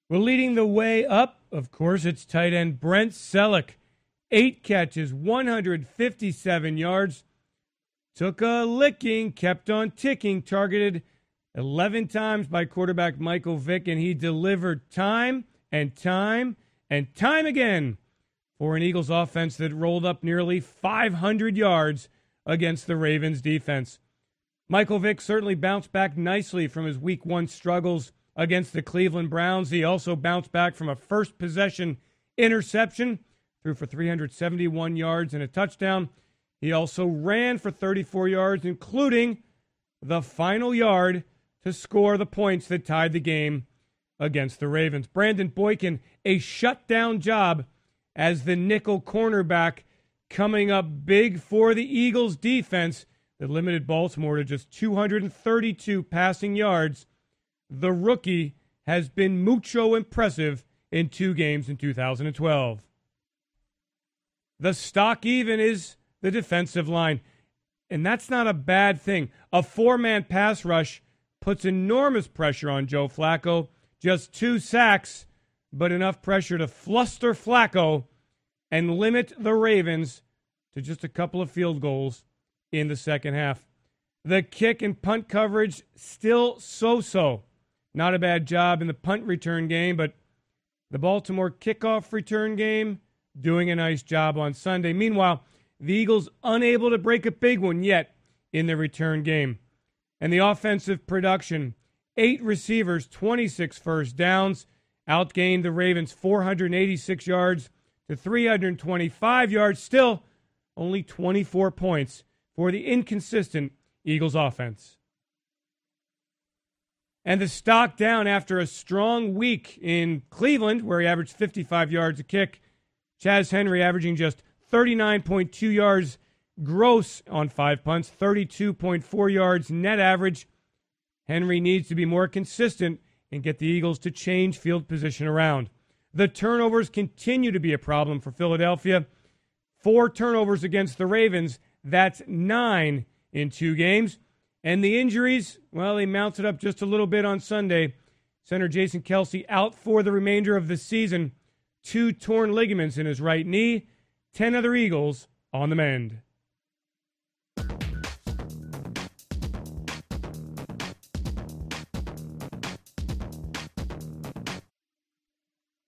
Well, leading the way up, of course, it's tight end Brent Selleck. 8 catches, 157 yards. Took a licking, kept on ticking, targeted 11 times by quarterback Michael Vick, and he delivered time and time and time again for an Eagles offense that rolled up nearly 500 yards against the Ravens defense. Michael Vick certainly bounced back nicely from his Week 1 struggles against the Cleveland Browns. He also bounced back from a first possession interception, threw for 371 yards and a touchdown. He also ran for 34 yards, including the final yard to score the points that tied the game against the Ravens. Brandon Boykin, a shutdown job as the nickel cornerback, coming up big for the Eagles defense that limited Baltimore to just 232 passing yards. The rookie has been mucho impressive in 2 games in 2012. The stock even is the defensive line, and that's not a bad thing. A 4-man pass rush puts enormous pressure on Joe Flacco. Just 2 sacks, but enough pressure to fluster Flacco and limit the Ravens to just a couple of field goals in the second half. The kick and punt coverage still so-so. Not a bad job in the punt return game, but the Baltimore kickoff return game doing a nice job on Sunday. Meanwhile, the Eagles unable to break a big one yet in the return game. And the offensive production, 8 receivers, 26 first downs, outgained the Ravens 486 yards to 325 yards. Still, only 24 points for the inconsistent Eagles offense. And the stock down after a strong week in Cleveland, where he averaged 55 yards a kick. Chaz Henry averaging just 39.2 yards gross on 5 punts, 32.4 yards net average. Henry needs to be more consistent and get the Eagles to change field position around. The turnovers continue to be a problem for Philadelphia. 4 turnovers against the Ravens. That's 9 in 2 games. And the injuries, well, they mounted up just a little bit on Sunday. Center Jason Kelce out for the remainder of the season. 2 torn ligaments in his right knee. 10 other Eagles on the mend.